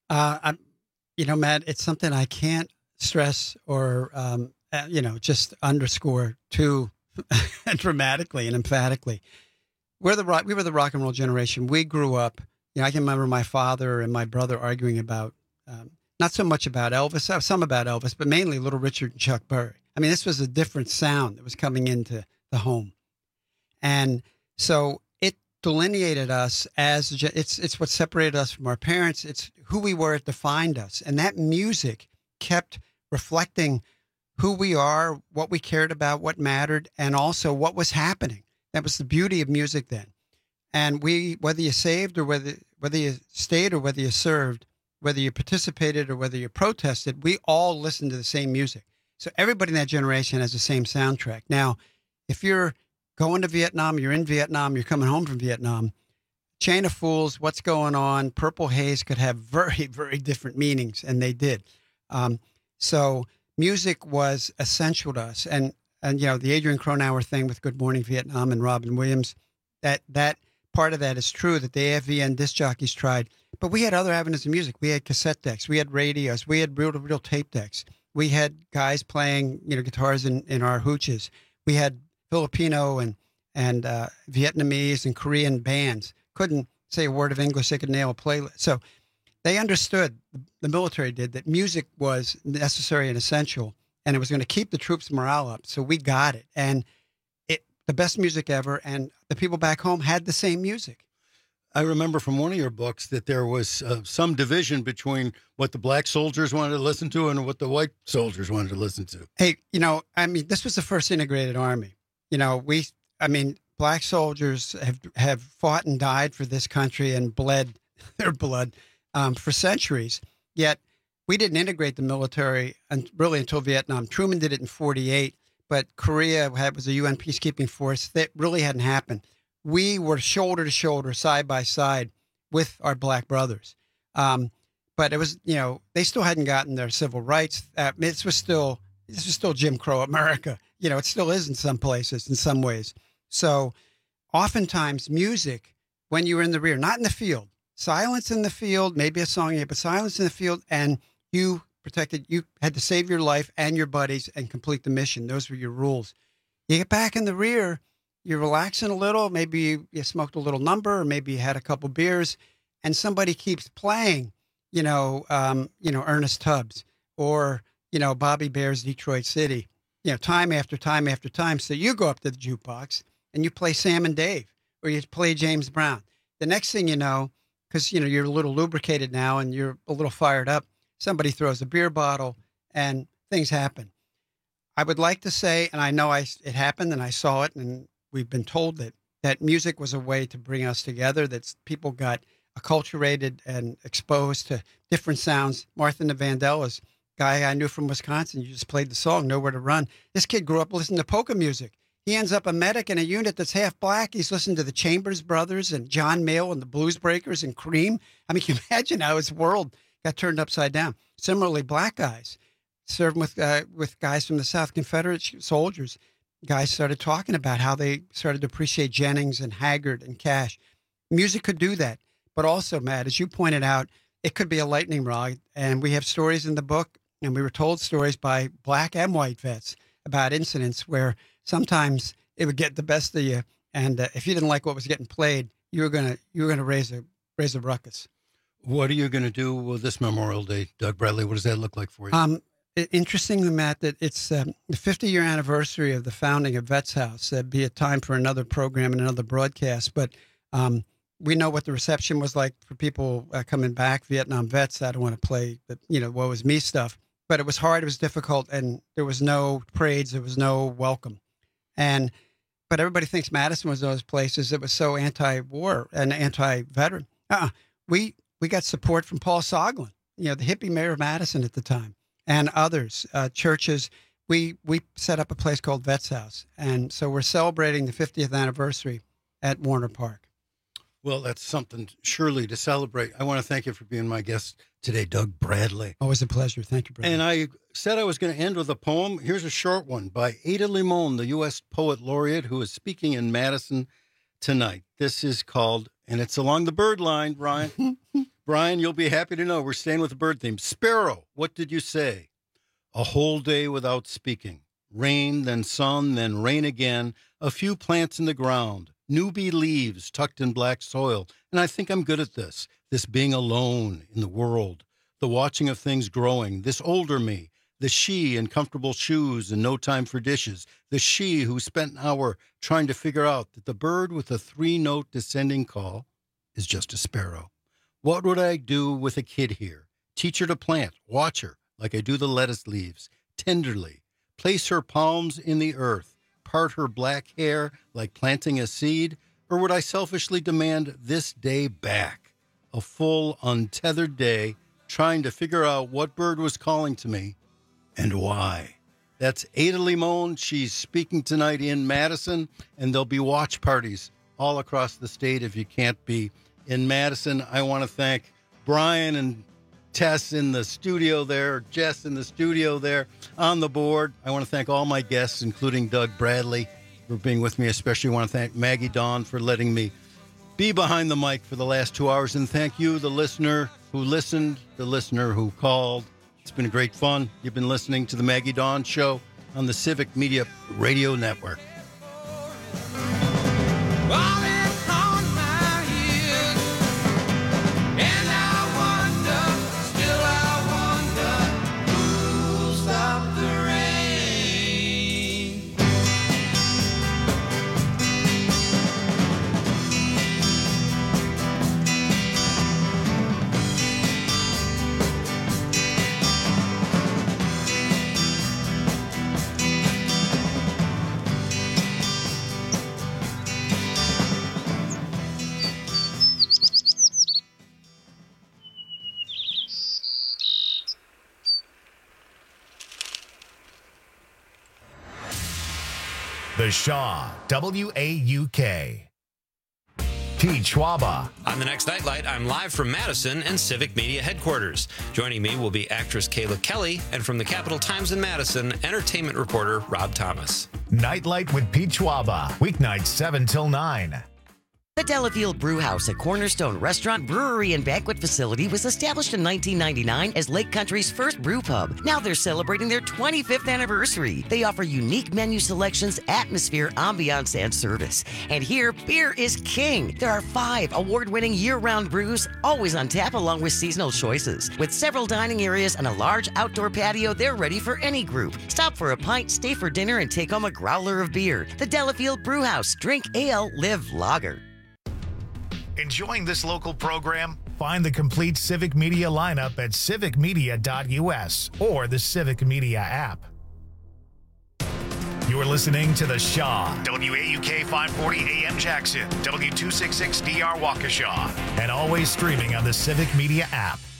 Matt, it's something I can't stress or, just underscore too dramatically and emphatically. We were the rock and roll generation. We grew up, I can remember my father and my brother arguing about, not so much about Elvis, some about Elvis, but mainly Little Richard and Chuck Berry. I mean, this was a different sound that was coming into the home. And so it delineated us as, it's what separated us from our parents. It's who we were, it defined us. And that music kept reflecting who we are, what we cared about, what mattered, and also what was happening. That was the beauty of music then. And whether you saved or whether you stayed or whether you served, whether you participated or whether you protested, we all listened to the same music. So everybody in that generation has the same soundtrack. Now, if you're going to Vietnam, you're in Vietnam, you're coming home from Vietnam, Chain of Fools, What's Going On, Purple Haze could have very, very different meanings, and they did. So music was essential to us. And the Adrian Cronauer thing with Good Morning Vietnam and Robin Williams, that part of that is true, that the AFVN disc jockeys tried. But we had other avenues of music. We had cassette decks. We had radios. We had real tape decks. We had guys playing, guitars in our hooches. We had Filipino and Vietnamese and Korean bands. Couldn't say a word of English. They could nail a playlist. So they understood, the military did, that music was necessary and essential, and it was going to keep the troops' morale up. So we got it. And the best music ever, and the people back home had the same music. I remember from one of your books that there was some division between what the black soldiers wanted to listen to and what the white soldiers wanted to listen to. Hey, this was the first integrated army. Black soldiers have fought and died for this country and bled their blood for centuries. Yet we didn't integrate the military really until Vietnam. Truman did it in 1948, but Korea was a UN peacekeeping force. That really hadn't happened. We were shoulder to shoulder, side by side with our black brothers. But it was, they still hadn't gotten their civil rights. This was still Jim Crow America. It still is in some places, in some ways. So oftentimes music, when you were in the rear, not in the field, silence in the field, maybe a song here, but silence in the field, and you had to save your life and your buddies and complete the mission. Those were your rules. You get back in the rear, you're relaxing a little. Maybe you smoked a little number, or maybe you had a couple beers, and somebody keeps playing, Ernest Tubbs or, Bobby Bear's Detroit City, time after time after time. So you go up to the jukebox and you play Sam and Dave, or you play James Brown. The next thing you know, because, you're a little lubricated now and you're a little fired up, somebody throws a beer bottle and things happen. I would like to say, and I know it happened and I saw it, and we've been told that music was a way to bring us together, that people got acculturated and exposed to different sounds. Martha Vandellas, guy I knew from Wisconsin, you just played the song, Nowhere to Run. This kid grew up listening to polka music. He ends up a medic in a unit that's half black. He's listening to the Chambers Brothers and John Mayall and the Blues Breakers and Cream. I mean, can you imagine how his world got turned upside down? Similarly, black guys serving with guys from the South, Confederate soldiers. Guys started talking about how they started to appreciate Jennings and Haggard and Cash. Music could do that. But also, Matt, as you pointed out, it could be a lightning rod. And we have stories in the book, and we were told stories by black and white vets about incidents where sometimes it would get the best of you. And if you didn't like what was getting played, you were gonna raise a ruckus. What are you going to do with this Memorial Day, Doug Bradley? What does that look like for you? Interestingly, Matt, that it's the 50-year anniversary of the founding of Vets House. That'd be a time for another program and another broadcast. But we know what the reception was like for people coming back, Vietnam vets. I don't want to play the, woe is me stuff. But it was hard. It was difficult. And there was no parades. There was no welcome. But everybody thinks Madison was those places that was so anti-war and anti-veteran. We got support from Paul Soglin, the hippie mayor of Madison at the time, and others, churches. We set up a place called Vets House. And so we're celebrating the 50th anniversary at Warner Park. Well, that's something surely to celebrate. I want to thank you for being my guest today, Doug Bradley. Always a pleasure. Thank you, Bradley. And I said I was going to end with a poem. Here's a short one by Ada Limon, the U.S. Poet Laureate, who is speaking in Madison tonight. This is called, and it's along the bird line, Brian. Brian, you'll be happy to know we're staying with the bird theme. Sparrow, what did you say? A whole day without speaking. Rain, then sun, then rain again. A few plants in the ground. Newbie leaves tucked in black soil. And I think I'm good at this being alone in the world, the watching of things growing, this older me, the she in comfortable shoes and no time for dishes, the she who spent an hour trying to figure out that the bird with a 3-note descending call is just a sparrow. What would I do with a kid here? Teach her to plant, watch her like I do the lettuce leaves, tenderly, place her palms in the earth, part her black hair like planting a seed, or would I selfishly demand this day back, a full, untethered day, trying to figure out what bird was calling to me and why? That's Ada Limon. She's speaking tonight in Madison, and there'll be watch parties all across the state if you can't be in Madison. I want to thank Brian and Tess in the studio there, Jess in the studio there on the board. I want to thank all my guests, including Doug Bradley, for being with me. Especially want to thank Maggie Dawn for letting me be behind the mic for the last 2 hours. And thank you, the listener who listened, the listener who called. It's been great fun. You've been listening to the Maggie Dawn Show on the Civic Media Radio Network. The Shaw, W-A-U-K. Pete Schwaba. On the next Nightlight, I'm live from Madison and Civic Media headquarters. Joining me will be actress Kayla Kelly, and from the Capital Times in Madison, entertainment reporter Rob Thomas. Nightlight with Pete Schwaba, weeknights 7 till 9. The Delafield Brewhouse, a Cornerstone restaurant, brewery, and banquet facility, was established in 1999 as Lake Country's first brew pub. Now they're celebrating their 25th anniversary. They offer unique menu selections, atmosphere, ambiance, and service. And here, beer is king. There are 5 award-winning year-round brews, always on tap along with seasonal choices. With several dining areas and a large outdoor patio, they're ready for any group. Stop for a pint, stay for dinner, and take home a growler of beer. The Delafield Brewhouse. Drink ale, live lager. Enjoying this local program? Find the complete Civic Media lineup at civicmedia.us or the Civic Media app. You're listening to The Shaw, WAUK 540 AM Jackson, W266DR Waukesha, and always streaming on the Civic Media app.